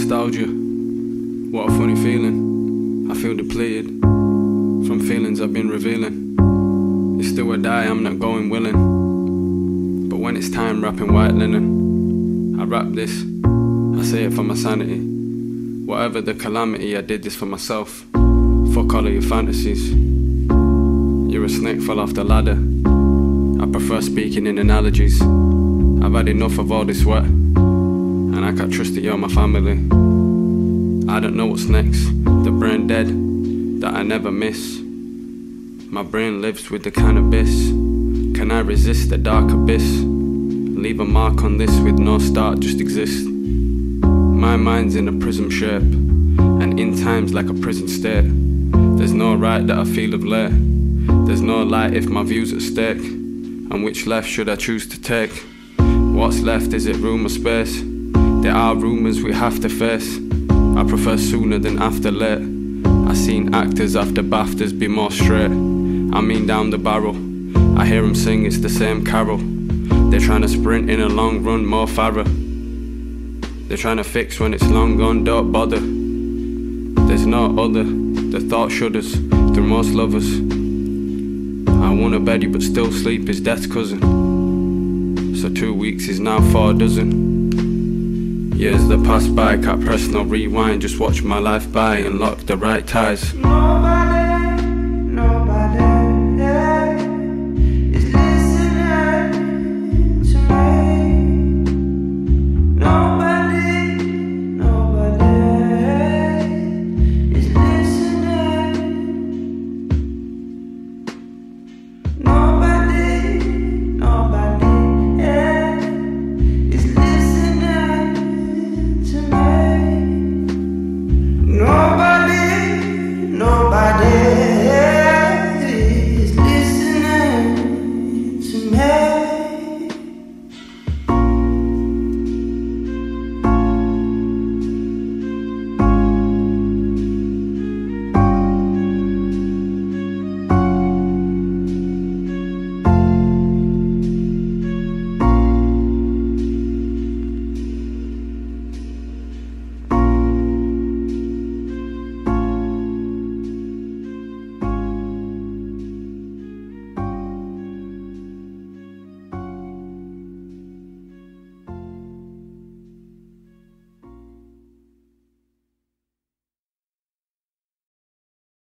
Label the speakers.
Speaker 1: Nostalgia, what a funny feeling. I feel depleted from feelings I've been revealing. It's still a die, I'm not going willing. But when it's time wrapping white linen, I rap this, I say it for my sanity. Whatever the calamity, I did this for myself. Fuck all of your fantasies. You're a snake, fell off the ladder. I prefer speaking in analogies. I've had enough of all this sweat, and I can't trust that you're my family. I don't know what's next. The brain dead that I never miss. My brain lives with the cannabis. Can I resist the dark abyss? Leave a mark on this with no start, just exist. My mind's in a prism shape, and in times like a prison state. There's no right that I feel of late. There's no light if my view's at stake. And which left should I choose to take? What's left, is it room or space? There are rumours we have to face. I prefer sooner than after late. I seen actors after BAFTAs be more straight. I mean down the barrel, I hear them sing, it's the same carol. They're trying to sprint in a long run, more Farah. They're trying to fix when it's long gone, don't bother. There's no other, the thought shudders through most lovers. I wanna bed you but still sleep is death's cousin. So 2 weeks is now 4 dozen. Years that pass by, can't press no rewind. Just watch my life by and lock the right ties.